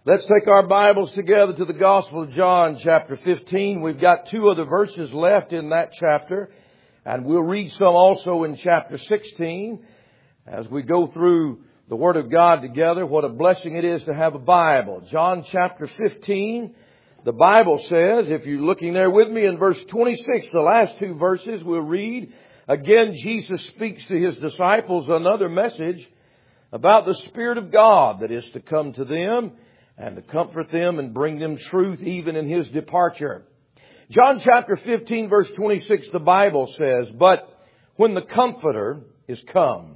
Let's take our Bibles together to the Gospel of John, chapter 15. We've got two other verses left in that chapter, and we'll read some also in chapter 16 as we go through the Word of God together. What a blessing it is to have a Bible. John chapter 15, the Bible says, if you're looking there with me in verse 26, the last two verses we'll read. Again, Jesus speaks to His disciples another message about the Spirit of God that is to come to them and to comfort them and bring them truth even in His departure. John chapter 15 verse 26, the Bible says, "But when the Comforter is come,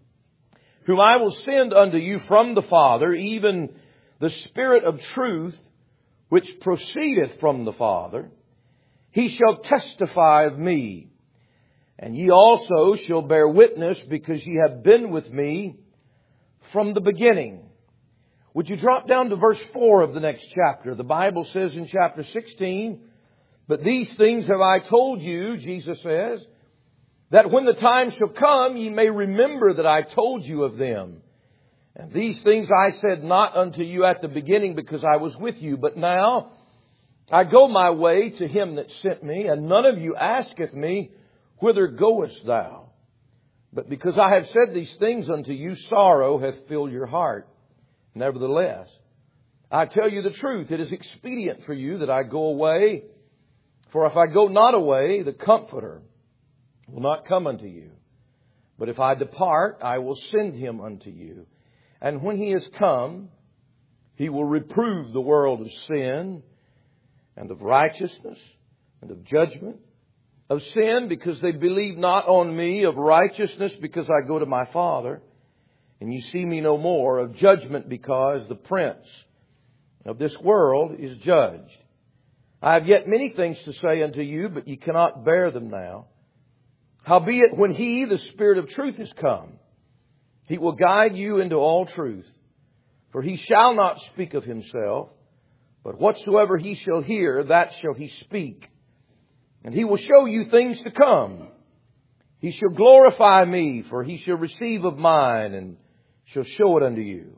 whom I will send unto you from the Father, even the Spirit of truth, which proceedeth from the Father, He shall testify of me. And ye also shall bear witness, because ye have been with me from the beginning." Would you drop down to verse 4 of the next chapter? The Bible says in chapter 16, "But these things have I told you," Jesus says, "that when the time shall come, ye may remember that I told you of them. And these things I said not unto you at the beginning, because I was with you. But now I go my way to Him that sent me, and none of you asketh me, Whither goest thou? But because I have said these things unto you, sorrow hath filled your heart. Nevertheless, I tell you the truth, it is expedient for you that I go away. For if I go not away, the Comforter will not come unto you. But if I depart, I will send Him unto you. And when He is come, He will reprove the world of sin and of righteousness and of judgment. Of sin, because they believe not on me. Of righteousness, because I go to my Father, and you see me no more. Of judgment, because the prince of this world is judged. I have yet many things to say unto you, but ye cannot bear them now. Howbeit, when He, the Spirit of truth, is come, He will guide you into all truth. For He shall not speak of Himself, but whatsoever He shall hear, that shall He speak. And He will show you things to come. He shall glorify me, for He shall receive of mine, and shall show it unto you.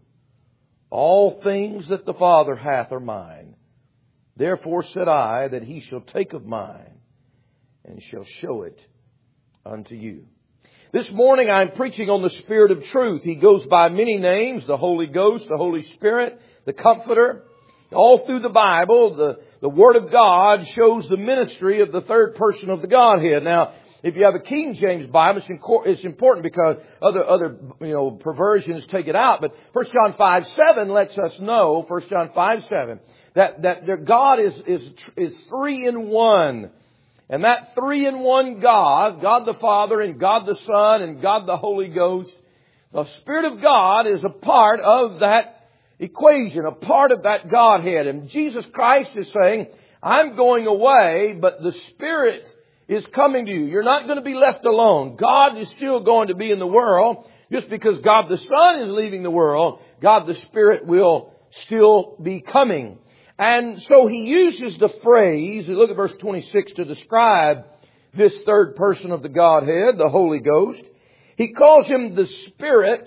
All things that the Father hath are mine. Therefore said I, that He shall take of mine, and shall show it unto you." This morning I'm preaching on the Spirit of truth. He goes by many names: the Holy Ghost, the Holy Spirit, the Comforter. All through the Bible, the Word of God shows the ministry of the third person of the Godhead. Now, if you have a King James Bible, it's important because other perversions take it out. But 1 John 5:7 lets us know, 1 John 5:7, that God is three in one. And that three in one God, God the Father and God the Son and God the Holy Ghost, the Spirit of God is a part of that equation, a part of that Godhead. And Jesus Christ is saying, I'm going away, but the Spirit is coming to you. You're not going to be left alone. God is still going to be in the world. Just because God the Son is leaving the world, God the Spirit will still be coming. And so He uses the phrase, look at verse 26, to describe this third person of the Godhead, the Holy Ghost. He calls Him the Spirit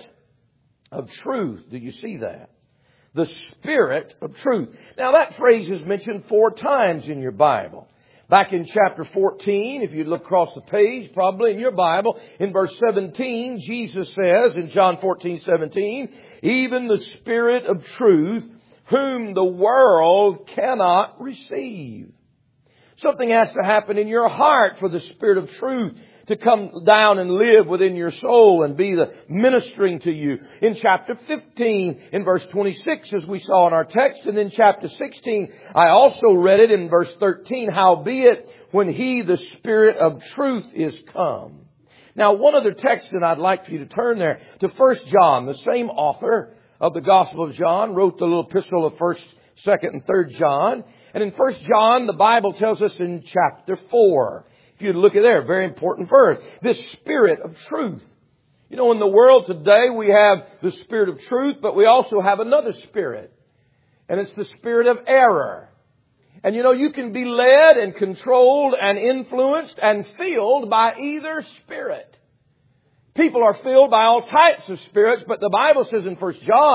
of truth. Do you see that? The Spirit of truth. Now that phrase is mentioned 4 times in your Bible. Back in chapter 14, if you look across the page, probably in your Bible, in verse 17, Jesus says in John 14:17, "Even the Spirit of truth, whom the world cannot receive." Something has to happen in your heart for the Spirit of truth to come down and live within your soul and be the ministering to you. In chapter 15, in verse 26, as we saw in our text, and in chapter 16, I also read it in verse 13, "Howbeit, when He, the Spirit of truth, is come." Now, one other text that I'd like for you to turn there to 1 John, the same author of the Gospel of John, wrote the little epistle of 1st, 2nd, and 3rd John. And in 1 John, the Bible tells us in chapter 4, if you look at there, very important verse, this Spirit of truth. You know, in the world today, we have the Spirit of truth, but we also have another spirit. And it's the spirit of error. And you know, you can be led and controlled and influenced and filled by either spirit. People are filled by all types of spirits, but the Bible says in 1 John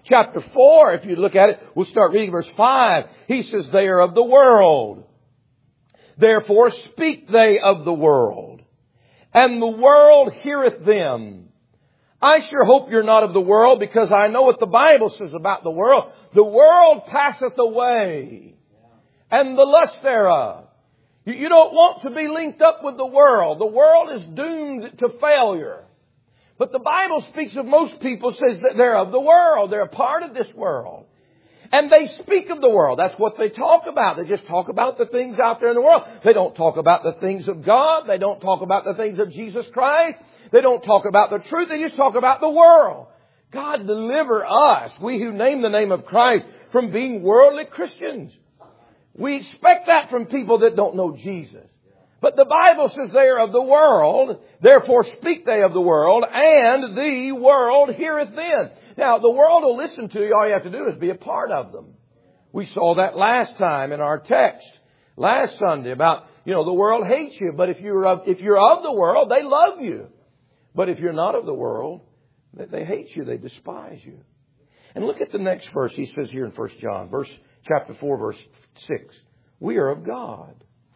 Chapter 4, if you look at it, we'll start reading verse 5. He says, they are of the world. Therefore speak they of the world. And the world heareth them. I sure hope you're not of the world, because I know what the Bible says about the world. The world passeth away, and the lust thereof. You don't want to be linked up with the world. The world is doomed to failure. But the Bible speaks of most people, says that they're of the world. They're a part of this world. And they speak of the world. That's what they talk about. They just talk about the things out there in the world. They don't talk about the things of God. They don't talk about the things of Jesus Christ. They don't talk about the truth. They just talk about the world. God deliver us, we who name the name of Christ, from being worldly Christians. We expect that from people that don't know Jesus. But the Bible says they are of the world, therefore speak they of the world, and the world heareth them. Now, the world will listen to you. All you have to do is be a part of them. We saw that last time in our text, last Sunday, about, the world hates you. But if you're of the world, they love you. But if you're not of the world, they hate you. They despise you. And look at the next verse. He says here in 1 John, chapter 4, verse 6. We are of God.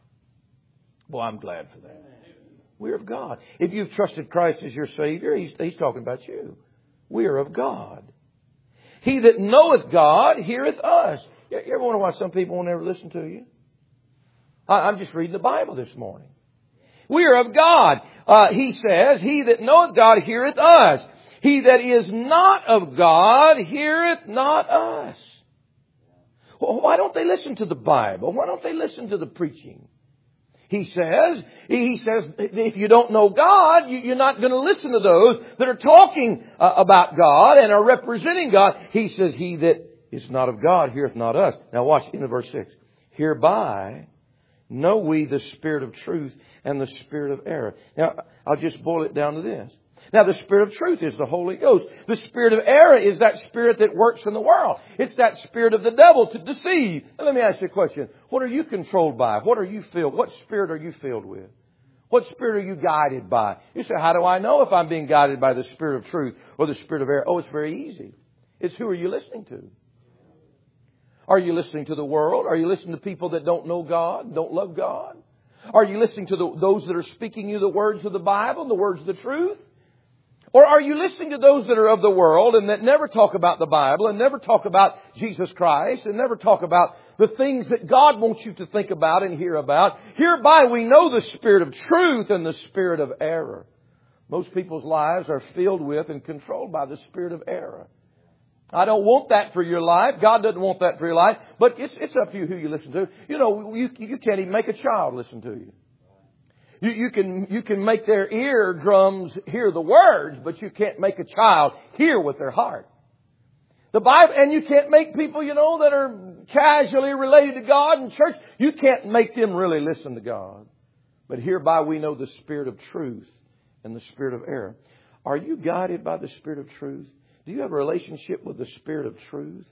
Well, I'm glad for that. We're of God. If you've trusted Christ as your Savior, He's talking about you. We are of God. He that knoweth God heareth us. You ever wonder why some people won't ever listen to you? I'm just reading the Bible this morning. We are of God. He says, he that knoweth God heareth us. He that is not of God heareth not us. Well, why don't they listen to the Bible? Why don't they listen to the preaching? He says, if you don't know God, you're not going to listen to those that are talking about God and are representing God. He says, he that is not of God heareth not us. Now watch in verse 6. Hereby know we the spirit of truth and the spirit of error. Now, I'll just boil it down to this. Now, the spirit of truth is the Holy Ghost. The spirit of error is that spirit that works in the world. It's that spirit of the devil to deceive. Now, let me ask you a question. What are you controlled by? What are you filled? What spirit are you filled with? What spirit are you guided by? You say, how do I know if I'm being guided by the spirit of truth or the spirit of error? Oh, it's very easy. It's who are you listening to? Are you listening to the world? Are you listening to people that don't know God, don't love God? Are you listening to those that are speaking you the words of the Bible and the words of the truth? Or are you listening to those that are of the world and that never talk about the Bible and never talk about Jesus Christ and never talk about the things that God wants you to think about and hear about? Hereby we know the spirit of truth and the spirit of error. Most people's lives are filled with and controlled by the spirit of error. I don't want that for your life. God doesn't want that for your life. But it's up to you who you listen to. You can't even make a child listen to you. You can make their eardrums hear the words, but you can't make a child hear with their heart. The Bible, and you can't make people, that are casually related to God in church, you can't make them really listen to God. But hereby we know the spirit of truth and the spirit of error. Are you guided by the spirit of truth? Do you have a relationship with the spirit of truth?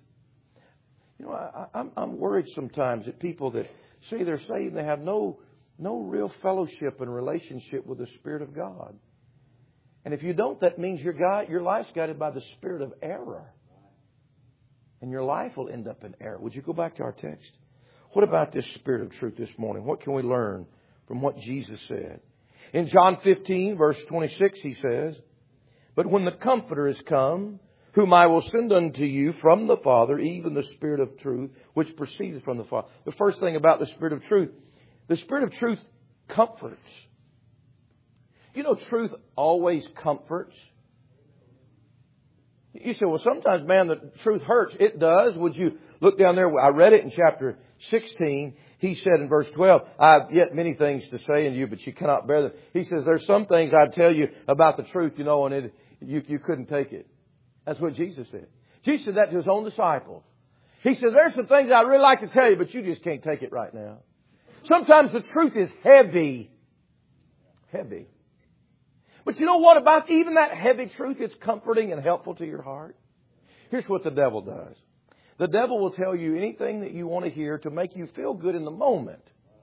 I'm worried sometimes that people that say they're saved, they have no real fellowship and relationship with the Spirit of God. And if you don't, that means your life's guided by the spirit of error. And your life will end up in error. Would you go back to our text? What about this spirit of truth this morning? What can we learn from what Jesus said? In John 15, verse 26, He says, but when the Comforter is come, whom I will send unto you from the Father, even the Spirit of truth, which proceedeth from the Father. The first thing about the Spirit of truth, the Spirit of truth comforts. Truth always comforts. You say, well, sometimes, man, the truth hurts. It does. Would you look down there? I read it in chapter 16. He said in verse 12, I have yet many things to say unto you, but you cannot bear them. He says, there's some things I'd tell you about the truth, and you couldn't take it. That's what Jesus said. Jesus said that to His own disciples. He said, there's some things I'd really like to tell you, but you just can't take it right now. Sometimes the truth is heavy. Heavy. But you know what about even that heavy truth? It's comforting and helpful to your heart. Here's what the devil does. The devil will tell you anything that you want to hear to make you feel good in the moment.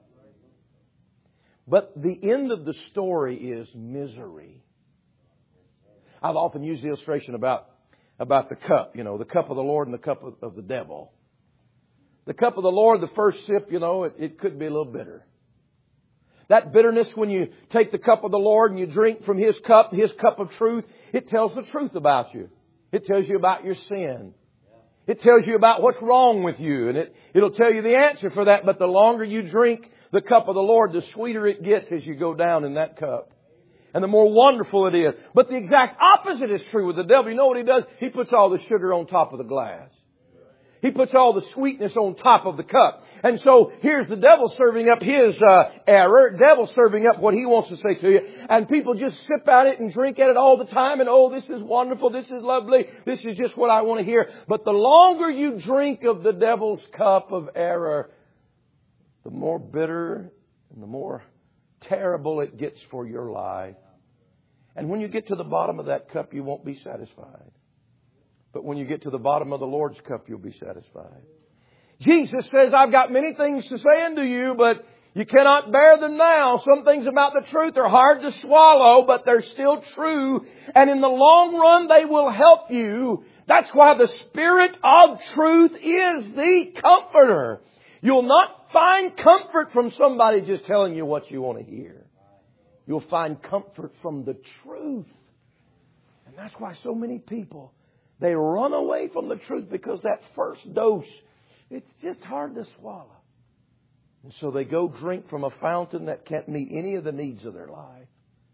But the end of the story is misery. I've often used the illustration about about the cup, the cup of the Lord and the cup of the devil. The cup of the Lord, the first sip, it could be a little bitter. That bitterness, when you take the cup of the Lord and you drink from His cup of truth, it tells the truth about you. It tells you about your sin. It tells you about what's wrong with you. And it'll tell you the answer for that. But the longer you drink the cup of the Lord, the sweeter it gets as you go down in that cup. And the more wonderful it is. But the exact opposite is true with the devil. You know what he does? He puts all the sugar on top of the glass. He puts all the sweetness on top of the cup. And so here's the devil serving up his error. Devil serving up what he wants to say to you. And people just sip at it and drink at it all the time. And this is wonderful. This is lovely. This is just what I want to hear. But the longer you drink of the devil's cup of error, the more bitter and the more terrible it gets for your life. And when you get to the bottom of that cup, you won't be satisfied. But when you get to the bottom of the Lord's cup, you'll be satisfied. Jesus says, I've got many things to say unto you, but you cannot bear them now. Some things about the truth are hard to swallow, but they're still true. And in the long run, they will help you. That's why the Spirit of truth is the comforter. You'll not find comfort from somebody just telling you what you want to hear. You'll find comfort from the truth. And that's why so many people, they run away from the truth because that first dose, it's just hard to swallow. And so they go drink from a fountain that can't meet any of the needs of their life.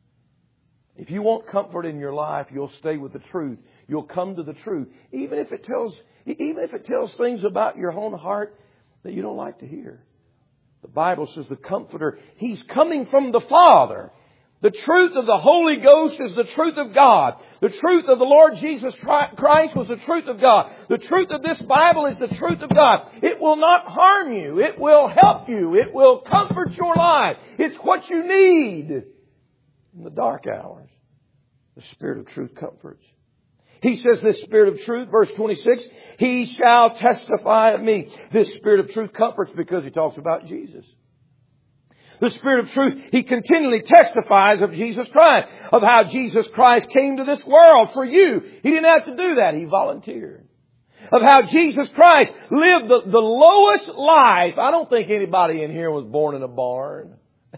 If you want comfort in your life, you'll stay with the truth. You'll come to the truth. Even if it tells things about your own heart that you don't like to hear. The Bible says the Comforter, He's coming from the Father. The truth of the Holy Ghost is the truth of God. The truth of the Lord Jesus Christ was the truth of God. The truth of this Bible is the truth of God. It will not harm you. It will help you. It will comfort your life. It's what you need in the dark hours. The Spirit of truth comforts. He says this Spirit of truth, verse 26, He shall testify of me. This Spirit of truth comforts because He talks about Jesus. The Spirit of truth, He continually testifies of Jesus Christ, of how Jesus Christ came to this world for you. He didn't have to do that. He volunteered. Of how Jesus Christ lived the lowest life. I don't think anybody in here was born in a barn.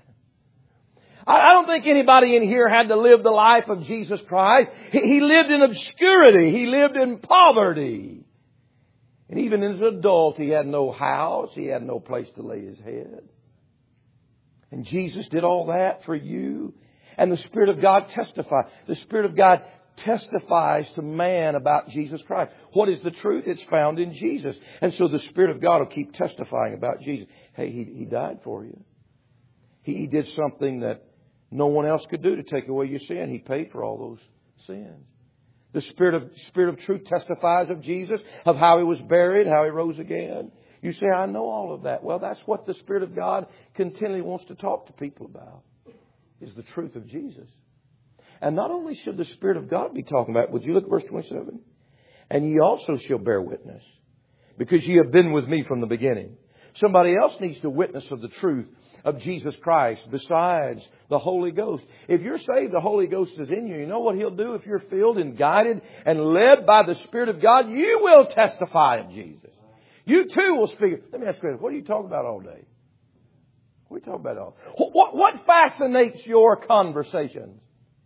I don't think anybody in here had to live the life of Jesus Christ. He lived in obscurity. He lived in poverty. And even as an adult, He had no house. He had no place to lay His head. And Jesus did all that for you. And the Spirit of God testifies. The Spirit of God testifies to man about Jesus Christ. What is the truth? It's found in Jesus. And so the Spirit of God will keep testifying about Jesus. Hey, He died for you. He did something that no one else could do to take away your sin. He paid for all those sins. The Spirit of truth testifies of Jesus, of how He was buried, how He rose again. You say, I know all of that. Well, that's what the Spirit of God continually wants to talk to people about, is the truth of Jesus. And not only should the Spirit of God be talking about, would you look at verse 27? And ye also shall bear witness, because ye have been with me from the beginning. Somebody else needs to witness of the truth of Jesus Christ besides the Holy Ghost. If you're saved, the Holy Ghost is in you. You know what He'll do if you're filled and guided and led by the Spirit of God? You will testify of Jesus. You too will speak. Let me ask you, what are you talking about all day? What are you talking about all day? What fascinates your conversations?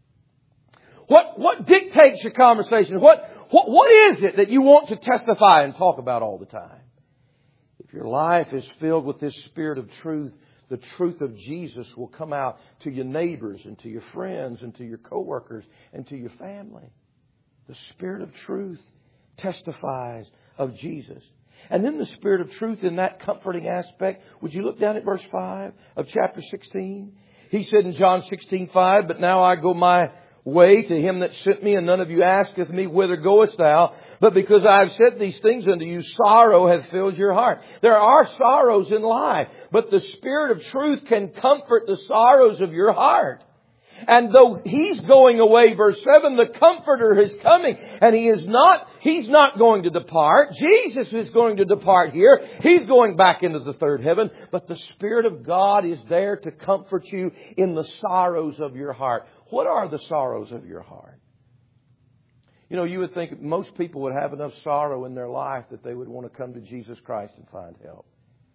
What dictates your conversations? What is it that you want to testify and talk about all the time? If your life is filled with this Spirit of truth, the truth of Jesus will come out to your neighbors and to your friends and to your coworkers and to your family. The Spirit of truth testifies of Jesus. And then the Spirit of truth in that comforting aspect. Would you look down at verse 5 of chapter 16? He said in John 16:5, But now I go my way to Him that sent me, and none of you asketh me, Whither goest thou? But because I have said these things unto you, sorrow hath filled your heart. There are sorrows in life, but the Spirit of truth can comfort the sorrows of your heart. And though He's going away, verse 7, the Comforter is coming. And He's not going to depart. Jesus is going to depart here. He's going back into the third heaven. But the Spirit of God is there to comfort you in the sorrows of your heart. What are the sorrows of your heart? You know, you would think most people would have enough sorrow in their life that they would want to come to Jesus Christ and find help.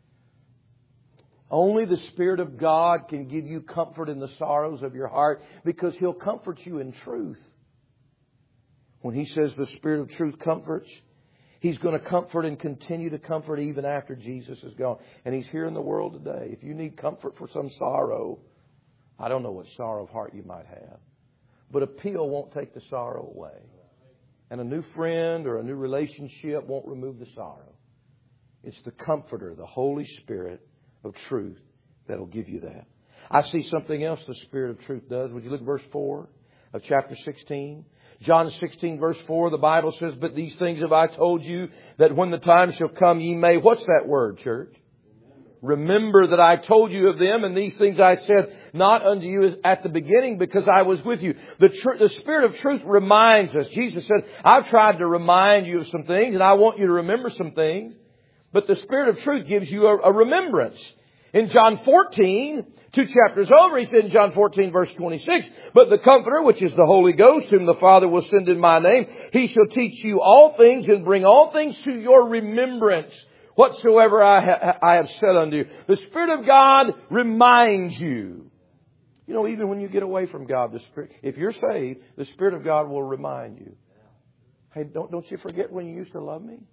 Only the Spirit of God can give you comfort in the sorrows of your heart, because He'll comfort you in truth. When He says the Spirit of truth comforts, He's going to comfort and continue to comfort even after Jesus is gone. And He's here in the world today. If you need comfort for some sorrow, I don't know what sorrow of heart you might have, but a pill won't take the sorrow away. And a new friend or a new relationship won't remove the sorrow. It's the Comforter, the Holy Spirit of truth, that'll give you that. I see something else the Spirit of truth does. Would you look at verse 4 of chapter 16? John 16 verse 4, the Bible says, "But these things have I told you, that when the time shall come ye may," what's that word, church? "Remember that I told you of them, and these things I said not unto you at the beginning, because I was with you." The Spirit of truth reminds us. Jesus said, "I've tried to remind you of some things, and I want you to remember some things." But the Spirit of truth gives you a remembrance. In John 14, 2 chapters over, He said in John 14 verse 26, "But the Comforter, which is the Holy Ghost, whom the Father will send in my name, He shall teach you all things and bring all things to your remembrance, whatsoever I have said unto you." The Spirit of God reminds you. You know, even when you get away from God, the Spirit, if you're saved, the Spirit of God will remind you. Hey, don't you forget when you used to love me?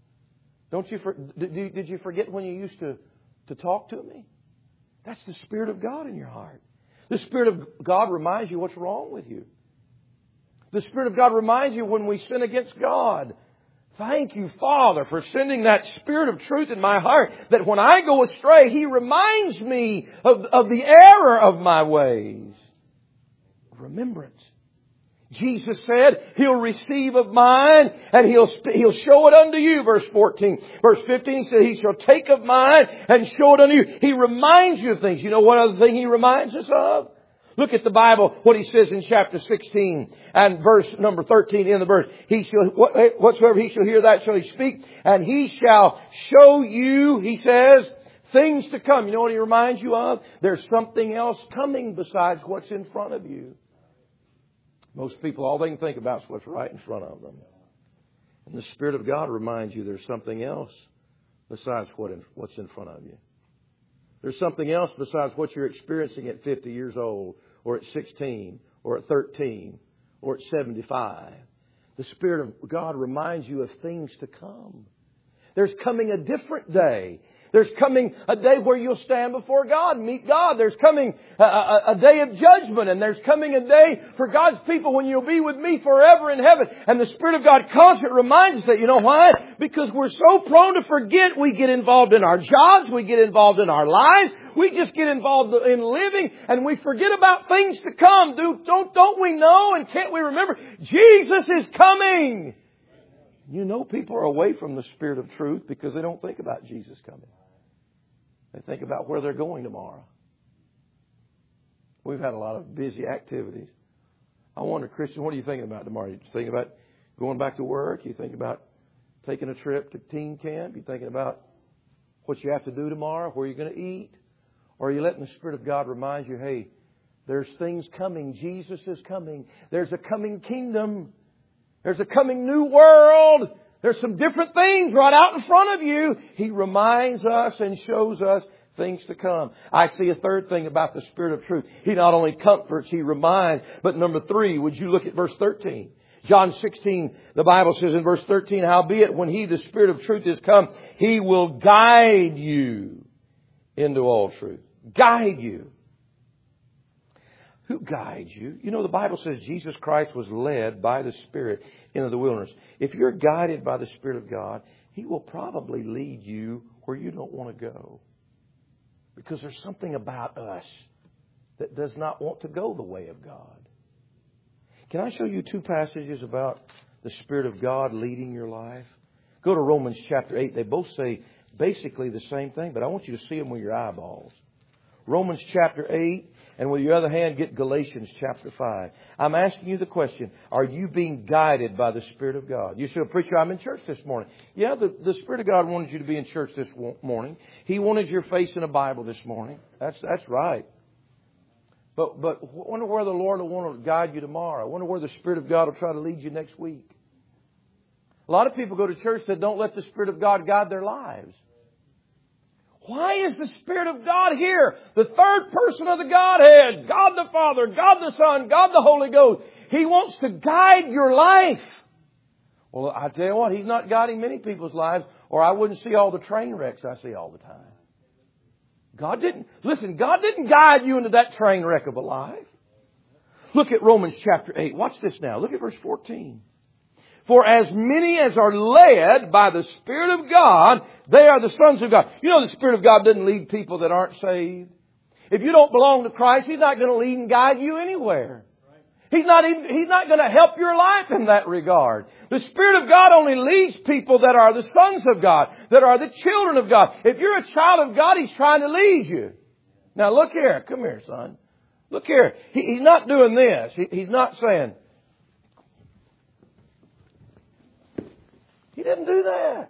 Did you forget when you used to talk to me? That's the Spirit of God in your heart. The Spirit of God reminds you what's wrong with you. The Spirit of God reminds you when we sin against God. Thank you, Father, for sending that Spirit of truth in my heart, that when I go astray, He reminds me of the error of my ways. Remembrance. Jesus said, He'll receive of mine and He'll show it unto you. Verse 14. Verse 15, He said, He shall take of mine and show it unto you. He reminds you of things. You know what other thing He reminds us of? Look at the Bible, what He says in chapter 16 and verse number 13 in the verse. Whatsoever He shall hear, that shall He speak, and He shall show you, He says, things to come. You know what He reminds you of? There's something else coming besides what's in front of you. Most people, all they can think about is what's right in front of them. And the Spirit of God reminds you there's something else besides what's in front of you. There's something else besides what you're experiencing at 50 years old, or at 16, or at 13, or at 75. The Spirit of God reminds you of things to come. There's coming a different day. There's coming a day where you'll stand before God and meet God. There's coming a day of judgment, and there's coming a day for God's people when you'll be with me forever in heaven. And the Spirit of God constantly reminds us that. You know why? Because we're so prone to forget. We get involved in our jobs. We get involved in our lives. We just get involved in living, and we forget about things to come. Don't we know, and can't we remember? Jesus is coming. You know, people are away from the Spirit of truth because they don't think about Jesus coming. They think about where they're going tomorrow. We've had a lot of busy activities. I wonder, Christian, what are you thinking about tomorrow? You thinking about going back to work? You thinking about taking a trip to teen camp? You thinking about what you have to do tomorrow, where you're going to eat? Or are you letting the Spirit of God remind you, hey, there's things coming. Jesus is coming. There's a coming kingdom. There's a coming new world. There's some different things right out in front of you. He reminds us and shows us things to come. I see a third thing about the Spirit of truth. He not only comforts, He reminds. But number 3, would you look at verse 13? John 16, the Bible says in verse 13, "Howbeit when He, the Spirit of truth, is come, He will guide you into all truth." Guide you. Who guides you? You know, the Bible says Jesus Christ was led by the Spirit into the wilderness. If you're guided by the Spirit of God, He will probably lead you where you don't want to go. Because there's something about us that does not want to go the way of God. Can I show you 2 passages about the Spirit of God leading your life? Go to Romans chapter 8. They both say basically the same thing, but I want you to see them with your eyeballs. Romans chapter 8, and with your other hand, get Galatians chapter 5. I'm asking you the question, are you being guided by the Spirit of God? You say, "Preacher, I'm in church this morning." Yeah, the Spirit of God wanted you to be in church this morning. He wanted your face in a Bible this morning. That's right. But I wonder where the Lord will want to guide you tomorrow. I wonder where the Spirit of God will try to lead you next week. A lot of people go to church that don't let the Spirit of God guide their lives. Why is the Spirit of God here? The third person of the Godhead, God the Father, God the Son, God the Holy Ghost. He wants to guide your life. Well, I tell you what, He's not guiding many people's lives, or I wouldn't see all the train wrecks I see all the time. God didn't guide you into that train wreck of a life. Look at Romans chapter 8. Watch this now. Look at verse 14. For as many as are led by the Spirit of God, they are the sons of God. You know the Spirit of God doesn't lead people that aren't saved. If you don't belong to Christ, He's not going to lead and guide you anywhere. He's not going to help your life in that regard. The Spirit of God only leads people that are the sons of God, that are the children of God. If you're a child of God, He's trying to lead you. Now look here. Come here, son. Look here. He's not doing this. He's not saying, He didn't do that.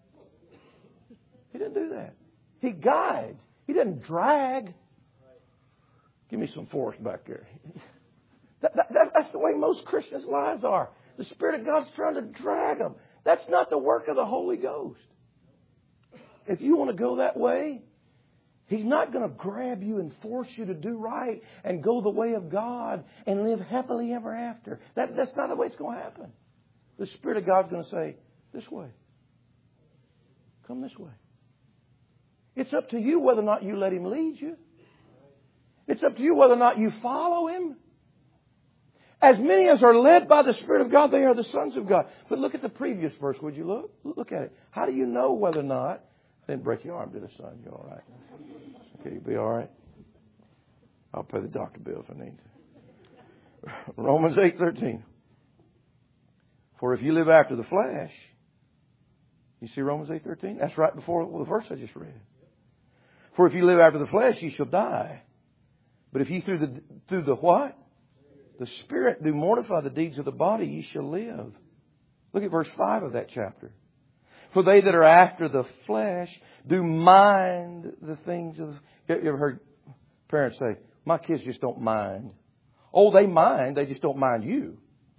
He didn't do that. He guides. He didn't drag. Give me some force back there. That's the way most Christians' lives are. The Spirit of God's trying to drag them. That's not the work of the Holy Ghost. If you want to go that way, He's not going to grab you and force you to do right and go the way of God and live happily ever after. That's not the way it's going to happen. The Spirit of God's going to say, this way. Come this way. It's up to you whether or not you let Him lead you. It's up to you whether or not you follow Him. As many as are led by the Spirit of God, they are the sons of God. But look at the previous verse, would you look? Look at it. How do you know whether or not... I didn't break your arm, did I, son? You all right? Okay, you'll be all right? I'll pay the doctor bill if I need to. Romans 8:13. For if you live after the flesh... You see Romans 8:13? That's right before the verse I just read. For if you live after the flesh, you shall die. But if you through the what? The Spirit do mortify the deeds of the body, ye shall live. Look at verse 5 of that chapter. For they that are after the flesh do mind the things of... You ever heard parents say, my kids just don't mind. Oh, they mind, they just don't mind you.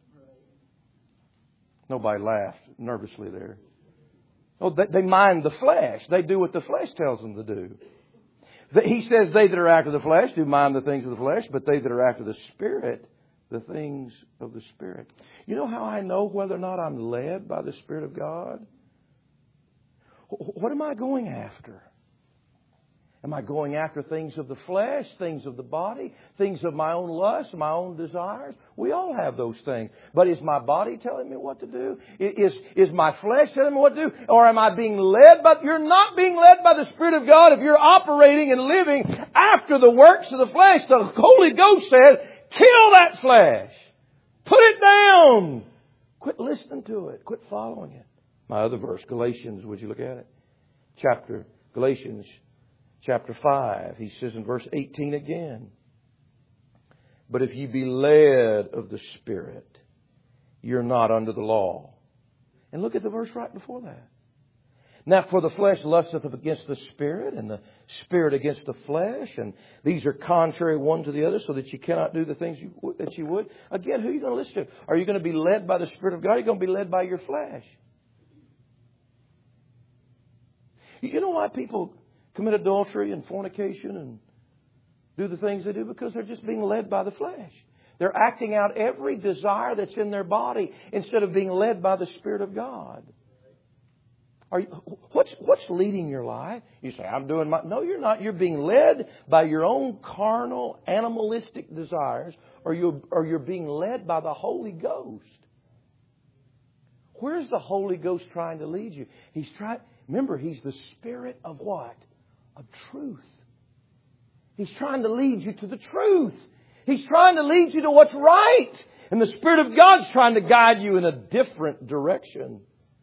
Nobody laughed nervously there. Oh, they mind the flesh. They do what the flesh tells them to do. He says they that are after the flesh do mind the things of the flesh, but they that are after the Spirit, the things of the Spirit. You know how I know whether or not I'm led by the Spirit of God? What am I going after? Am I going after things of the flesh, things of the body, things of my own lust, my own desires? We all have those things. But is my body telling me what to do? Is my flesh telling me what to do? Or am I being led by... You're not being led by the Spirit of God if you're operating and living after the works of the flesh. The Holy Ghost said, kill that flesh. Put it down. Quit listening to it. Quit following it. My other verse, Galatians, would you look at it? Galatians chapter 5. He says in verse 18 again. But if ye be led of the Spirit, you're not under the law. And look at the verse right before that. Now, for the flesh lusteth against the Spirit, and the Spirit against the flesh, and these are contrary one to the other, so that you cannot do the things that you would. Again, who are you going to listen to? Are you going to be led by the Spirit of God? Or are you going to be led by your flesh? You know why people commit adultery and fornication and do the things they do? Because they're just being led by the flesh. They're acting out every desire that's in their body instead of being led by the Spirit of God. What's leading your life? You say, I'm doing my... No, you're not. You're being led by your own carnal, animalistic desires, or you're being led by the Holy Ghost. Where's the Holy Ghost trying to lead you? Remember, He's the Spirit of what? Of truth. He's trying to lead you to the truth. He's trying to lead you to what's right. And the Spirit of God's trying to guide you in a different direction.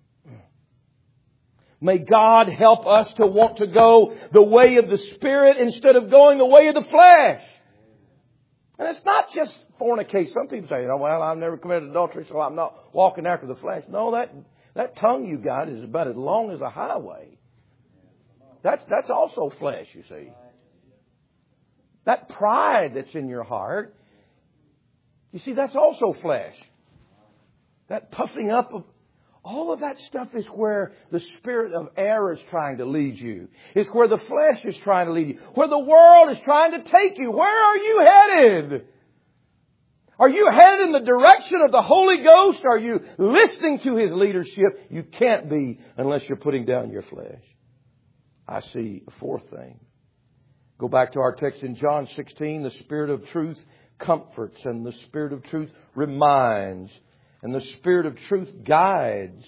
May God help us to want to go the way of the Spirit instead of going the way of the flesh. And it's not just fornication. Some people say, well, I've never committed adultery, so I'm not walking after the flesh. No, that tongue you got is about as long as a highway. That's also flesh, you see. That pride that's in your heart, you see, that's also flesh. That puffing up of All of that stuff is where the spirit of error is trying to lead you. It's where the flesh is trying to lead you. Where the world is trying to take you. Where are you headed? Are you headed in the direction of the Holy Ghost? Are you listening to His leadership? You can't be unless you're putting down your flesh. I see a fourth thing. Go back to our text in John 16. The Spirit of truth comforts, and the Spirit of truth reminds, and the Spirit of truth guides.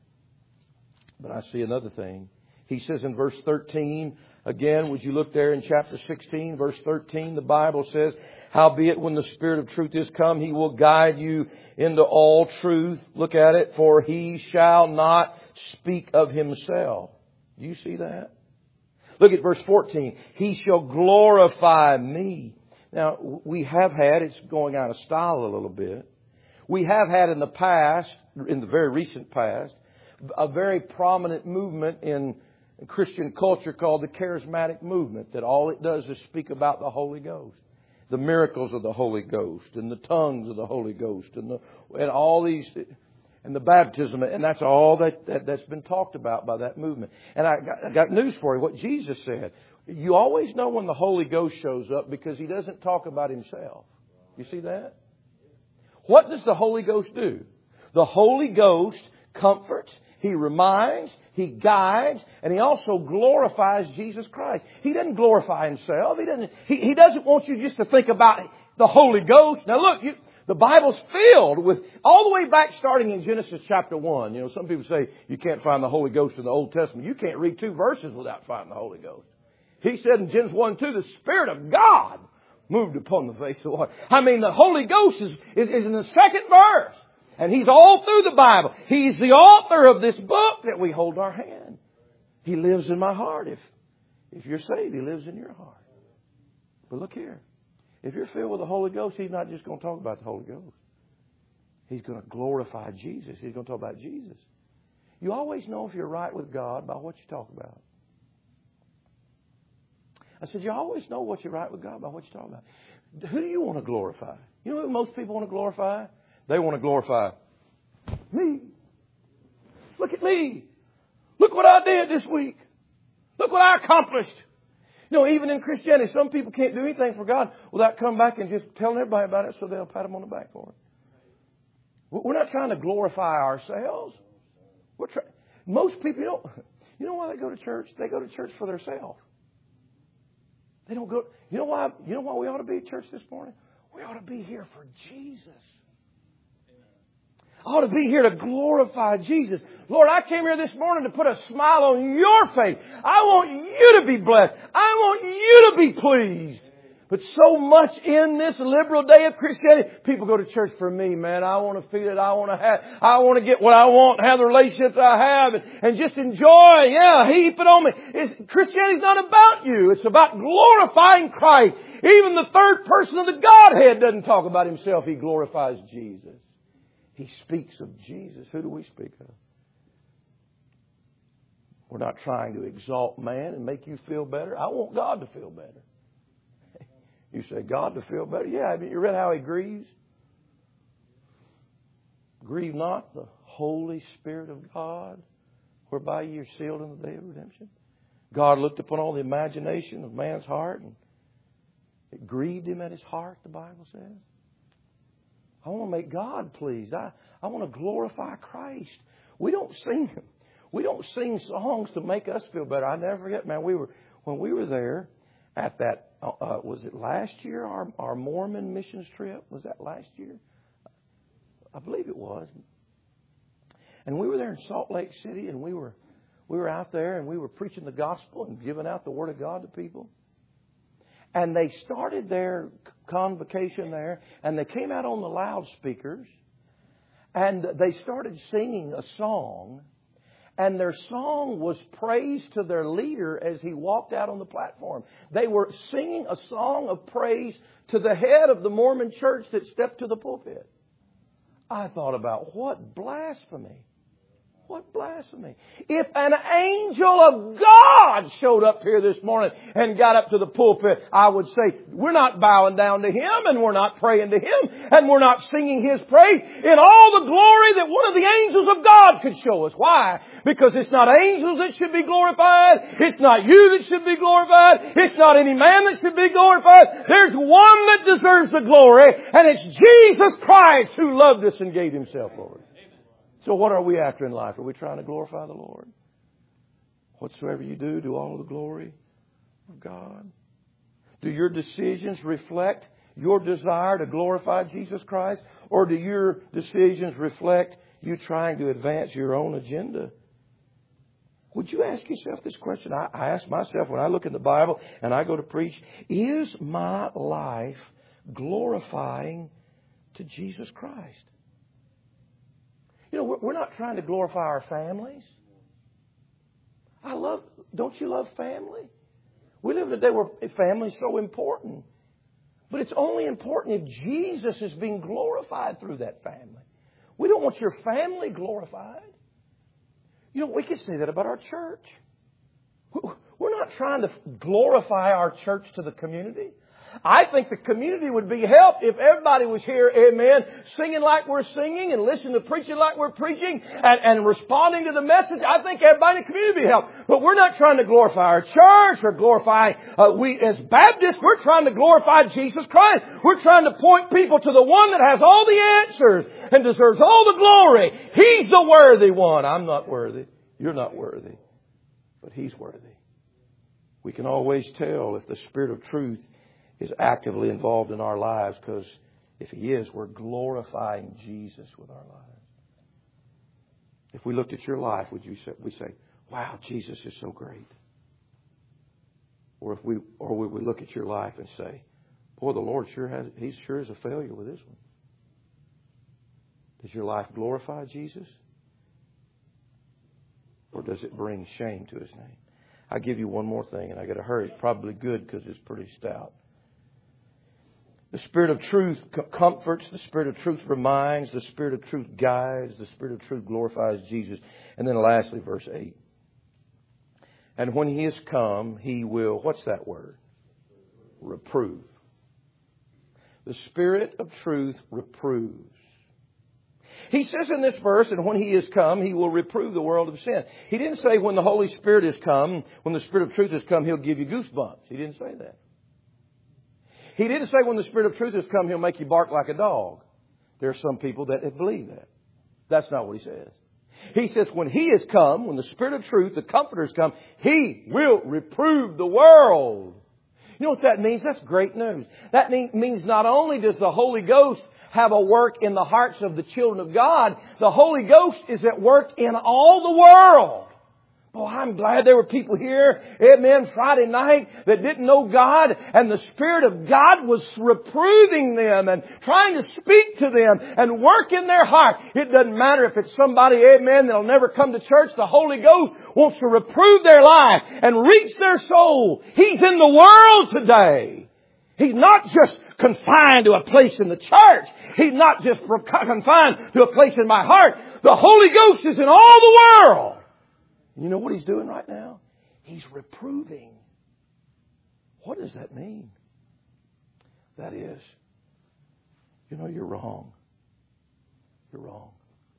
But I see another thing. He says in verse 13, again, would you look there in chapter 16, verse 13, the Bible says, howbeit when the Spirit of truth is come, He will guide you into all truth. Look at it. For He shall not speak of Himself. Do you see that? Look at verse 14. He shall glorify me. Now, we have had, it's going out of style a little bit. We have had in the past, in the very recent past, a very prominent movement in Christian culture called the charismatic movement, that all it does is speak about the Holy Ghost, the miracles of the Holy Ghost, and the tongues of the Holy Ghost, and all these, and the baptism, and that's all that's been talked about by that movement. And I got news for you. What Jesus said, you always know when the Holy Ghost shows up because He doesn't talk about Himself. You see that? What does the Holy Ghost do? The Holy Ghost comforts, He reminds, He guides, and He also glorifies Jesus Christ. He doesn't glorify Himself. He doesn't want you just to think about the Holy Ghost. Now look, the Bible's filled with, all the way back starting in Genesis chapter 1. You know, some people say you can't find the Holy Ghost in the Old Testament. You can't read 2 verses without finding the Holy Ghost. He said in Genesis 1 and 2, the Spirit of God moved upon the face of the water. I mean, the Holy Ghost is in the second verse. And He's all through the Bible. He's the author of this book that we hold our hand. He lives in my heart. If you're saved, He lives in your heart. But look here. If you're filled with the Holy Ghost, He's not just going to talk about the Holy Ghost. He's going to glorify Jesus. He's going to talk about Jesus. You always know if you're right with God by what you talk about. I said, you always know what you're right with God by what you talk about. Who do you want to glorify? You know who most people want to glorify? They want to glorify me. Look at me. Look what I did this week. Look what I accomplished. You know, even in Christianity, some people can't do anything for God without coming back and just telling everybody about it so they'll pat them on the back for it. We're not trying to glorify ourselves. Most people don't. You know why they go to church? They go to church for themselves. They don't go. You know why we ought to be at church this morning? We ought to be here for Jesus. I ought to be here to glorify Jesus. Lord, I came here this morning to put a smile on your face. I want you to be blessed. I want you to be pleased. But so much in this liberal day of Christianity, people go to church for me, man. I want to feel it. I want to get what I want, have the relationships I have, and just enjoy. Yeah, heap it on me. Christianity's not about you. It's about glorifying Christ. Even the third person of the Godhead doesn't talk about Himself. He glorifies Jesus. He speaks of Jesus. Who do we speak of? We're not trying to exalt man and make you feel better. I want God to feel better. You say, God to feel better? Yeah, haven't you read how He grieves? Grieve not the Holy Spirit of God, whereby you are sealed in the day of redemption. God looked upon all the imagination of man's heart, and it grieved Him at His heart, the Bible says. I want to make God pleased. I want to glorify Christ. We don't sing songs to make us feel better. I never forget, man, when we were there at that, was it last year, our Mormon missions trip? Was that last year? I believe it was. And we were there in Salt Lake City, and we were out there, and we were preaching the gospel and giving out the Word of God to people. And they started their convocation there, and they came out on the loudspeakers, and they started singing a song, and their song was praise to their leader as he walked out on the platform. They were singing a song of praise to the head of the Mormon church that stepped to the pulpit. I thought about what blasphemy. What blasphemy? If an angel of God showed up here this morning and got up to the pulpit, I would say, we're not bowing down to Him and we're not praying to Him and we're not singing His praise in all the glory that one of the angels of God could show us. Why? Because it's not angels that should be glorified. It's not you that should be glorified. It's not any man that should be glorified. There's one that deserves the glory, and it's Jesus Christ who loved us and gave Himself for us. So what are we after in life? Are we trying to glorify the Lord? Whatsoever you do, do all of the glory of God. Do your decisions reflect your desire to glorify Jesus Christ? Or do your decisions reflect you trying to advance your own agenda? Would you ask yourself this question? I ask myself when I look in the Bible and I go to preach, is my life glorifying to Jesus Christ? You know, we're not trying to glorify our families. Don't you love family? We live in a day where family is so important. But it's only important if Jesus is being glorified through that family. We don't want your family glorified. You know, we can say that about our church. We're not trying to glorify our church to the community. I think the community would be helped if everybody was here, amen, singing like we're singing and listening to preaching like we're preaching and responding to the message. I think everybody in the community would be helped. But we're not trying to glorify our church or glorify, we as Baptists, we're trying to glorify Jesus Christ. We're trying to point people to the one that has all the answers and deserves all the glory. He's the worthy one. I'm not worthy. You're not worthy. But He's worthy. We can always tell if the Spirit of truth is actively involved in our lives, because if He is, we're glorifying Jesus with our lives. If we looked at your life, would we say, wow, Jesus is so great? Or would we look at your life and say, boy, the Lord He sure is a failure with this one. Does your life glorify Jesus? Or does it bring shame to His name? I'll give you one more thing, and I got to hurry. It's probably good because it's pretty stout. The Spirit of truth comforts. The Spirit of truth reminds. The Spirit of truth guides. The Spirit of truth glorifies Jesus. And then lastly, verse 8. And when He is come, He will, what's that word? Reprove. The Spirit of truth reproves. He says in this verse, and when He is come, He will reprove the world of sin. He didn't say when the Holy Spirit is come, when the Spirit of truth has come, He'll give you goosebumps. He didn't say that. He didn't say when the Spirit of truth has come, He'll make you bark like a dog. There are some people that believe that. That's not what He says. He says when He is come, when the Spirit of truth, the Comforter has come, He will reprove the world. You know what that means? That's great news. That means not only does the Holy Ghost have a work in the hearts of the children of God, the Holy Ghost is at work in all the world. Oh, I'm glad there were people here, amen, Friday night that didn't know God, and the Spirit of God was reproving them and trying to speak to them and work in their heart. It doesn't matter if it's somebody, amen, that'll never come to church. The Holy Ghost wants to reprove their life and reach their soul. He's in the world today. He's not just confined to a place in the church. He's not just confined to a place in my heart. The Holy Ghost is in all the world. You know what He's doing right now? He's reproving. What does that mean? That is, you know, you're wrong. You're wrong.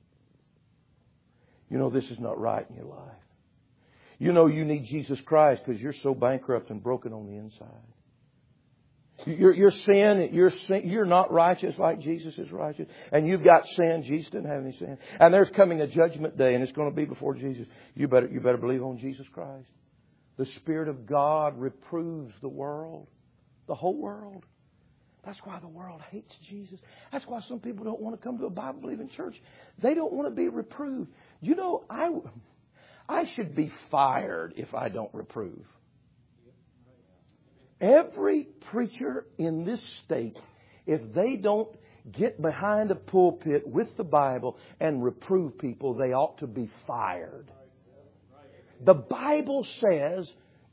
You know this is not right in your life. You know you need Jesus Christ because you're so bankrupt and broken on the inside. Your sin, you're not righteous like Jesus is righteous. And you've got sin. Jesus didn't have any sin. And there's coming a judgment day, and it's going to be before Jesus. You better believe on Jesus Christ. The Spirit of God reproves the world. The whole world. That's why the world hates Jesus. That's why some people don't want to come to a Bible-believing church. They don't want to be reproved. You know, I should be fired if I don't reprove. Every preacher in this state, if they don't get behind a pulpit with the Bible and reprove people, they ought to be fired. The Bible says,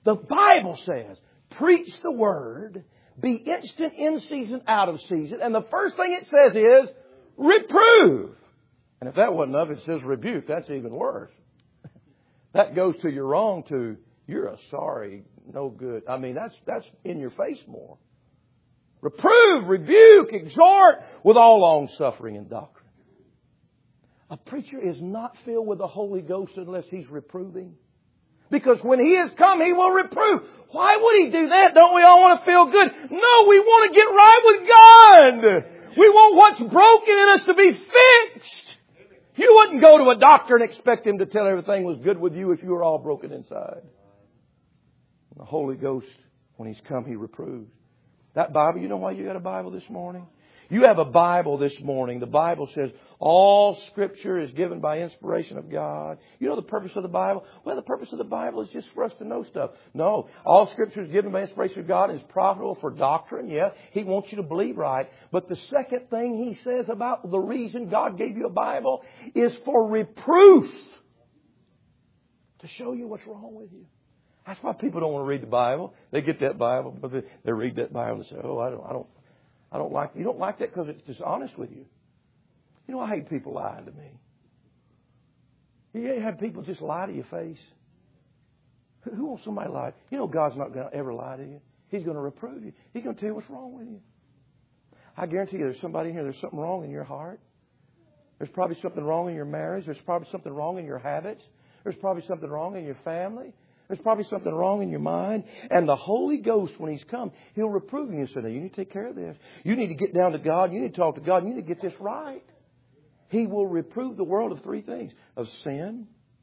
preach the Word, be instant in season, out of season. And the first thing it says is, reprove. And if that wasn't enough, it says rebuke. That's even worse. That goes to you're wrong to you're a sorry, no good. I mean, that's in your face more. Reprove, rebuke, exhort with all long suffering and doctrine. A preacher is not filled with the Holy Ghost unless he's reproving. Because when He has come, He will reprove. Why would He do that? Don't we all want to feel good? No, we want to get right with God. We want what's broken in us to be fixed. You wouldn't go to a doctor and expect him to tell everything was good with you if you were all broken inside. The Holy Ghost, when He's come, He reproves. That Bible, you know why you got a Bible this morning? You have a Bible this morning. The Bible says all Scripture is given by inspiration of God. You know the purpose of the Bible? Well, the purpose of the Bible is just for us to know stuff. No, all Scripture is given by inspiration of God and is profitable for doctrine. Yeah, He wants you to believe right. But the second thing He says about the reason God gave you a Bible is for reproof. To show you what's wrong with you. That's why people don't want to read the Bible. They get that Bible, but they read that Bible and say, "Oh, I don't like." You don't like that because it's dishonest with you. You know, I hate people lying to me. You ain't had people just lie to your face. Who wants somebody to lie? You know, God's not going to ever lie to you. He's going to reprove you. He's going to tell you what's wrong with you. I guarantee you, there's somebody in here. There's something wrong in your heart. There's probably something wrong in your marriage. There's probably something wrong in your habits. There's probably something wrong in your family. There's probably something wrong in your mind. And the Holy Ghost, when He's come, He'll reprove you and say, "No, you need to take care of this. You need to get down to God. You need to talk to God. You need to get this right." He will reprove the world of three things: of sin,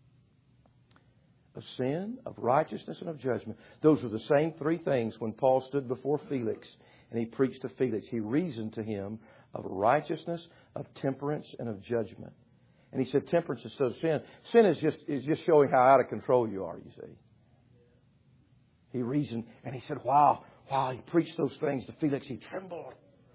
of righteousness, and of judgment. Those are the same three things when Paul stood before Felix and he preached to Felix. He reasoned to him of righteousness, of temperance, and of judgment. And he said temperance instead of sin. Sin is just showing how out of control you are, you see. He reasoned and he said, wow, he preached those things to Felix. He trembled.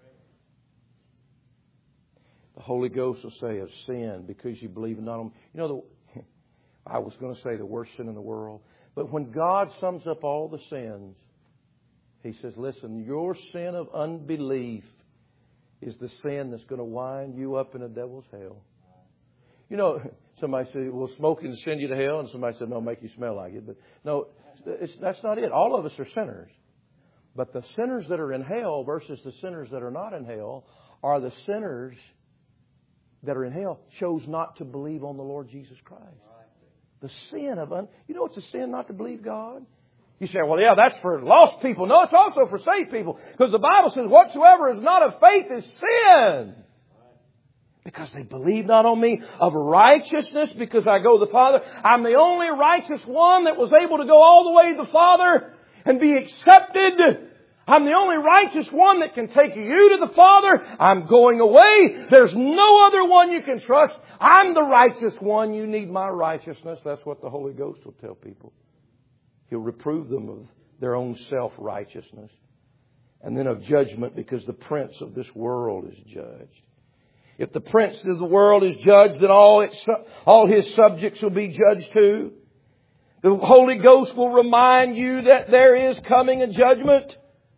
The Holy Ghost will say of sin because you believe in not. You know, I was going to say the worst sin in the world. But when God sums up all the sins, He says, listen, your sin of unbelief is the sin that's going to wind you up in the devil's hell. You know, somebody said, well, smoking send you to hell. And somebody said, no, make you smell like it. But no, that's not it. All of us are sinners. But the sinners that are in hell versus the sinners that are not in hell are the sinners that are in hell chose not to believe on the Lord Jesus Christ. The sin of you know it's a sin not to believe God? You say, well, yeah, that's for lost people. No, it's also for saved people. Because the Bible says, whatsoever is not of faith is sin. Because they believe not on me. Of righteousness, because I go to the Father. I'm the only righteous one that was able to go all the way to the Father and be accepted. I'm the only righteous one that can take you to the Father. I'm going away. There's no other one you can trust. I'm the righteous one. You need my righteousness. That's what the Holy Ghost will tell people. He'll reprove them of their own self-righteousness. And then of judgment, because the prince of this world is judged. If the prince of the world is judged, then all his subjects will be judged too. The Holy Ghost will remind you that there is coming a judgment.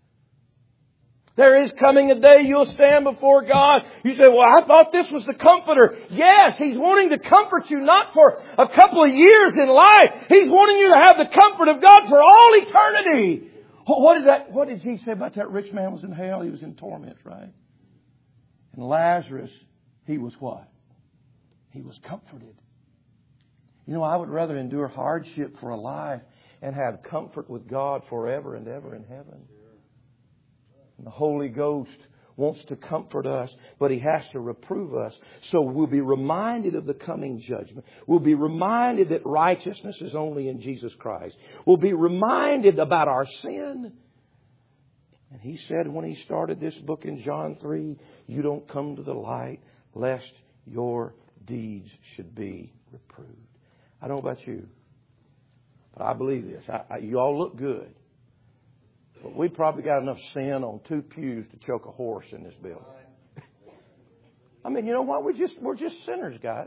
There is coming a day you'll stand before God. You say, well, I thought this was the Comforter. Yes, He's wanting to comfort you not for a couple of years in life. He's wanting you to have the comfort of God for all eternity. What did He say about that rich man was in hell? He was in torment, right? And Lazarus, he was what? He was comforted. You know, I would rather endure hardship for a life and have comfort with God forever and ever in heaven. And the Holy Ghost wants to comfort us, but He has to reprove us. So we'll be reminded of the coming judgment. We'll be reminded that righteousness is only in Jesus Christ. We'll be reminded about our sin. And He said when He started this book in John 3, you don't come to the light lest your deeds should be reproved. I don't know about you, but I believe this. You all look good. But we probably got enough sin on 2 pews to choke a horse in this building. I mean, you know what? We're just sinners, guys.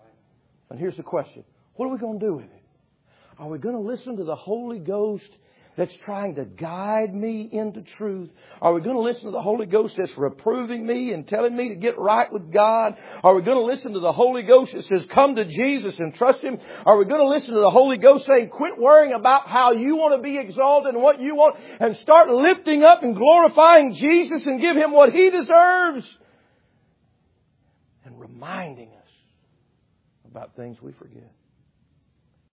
And here's the question. What are we going to do with it? Are we going to listen to the Holy Ghost that's trying to guide me into truth? Are we going to listen to the Holy Ghost that's reproving me and telling me to get right with God? Are we going to listen to the Holy Ghost that says, come to Jesus and trust Him? Are we going to listen to the Holy Ghost saying, quit worrying about how you want to be exalted and what you want, and start lifting up and glorifying Jesus and give Him what He deserves? And reminding us about things we forget.